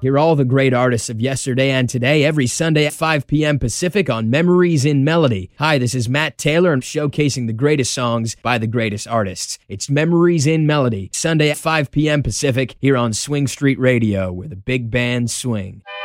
Hear all the great artists of yesterday and today every Sunday at 5 p.m. Pacific on Memories in Melody. Hi, this is Matt Taylor. I'm showcasing the greatest songs by the greatest artists. It's Memories in Melody, Sunday at 5 p.m. Pacific here on Swing Street Radio, where the big bands swing.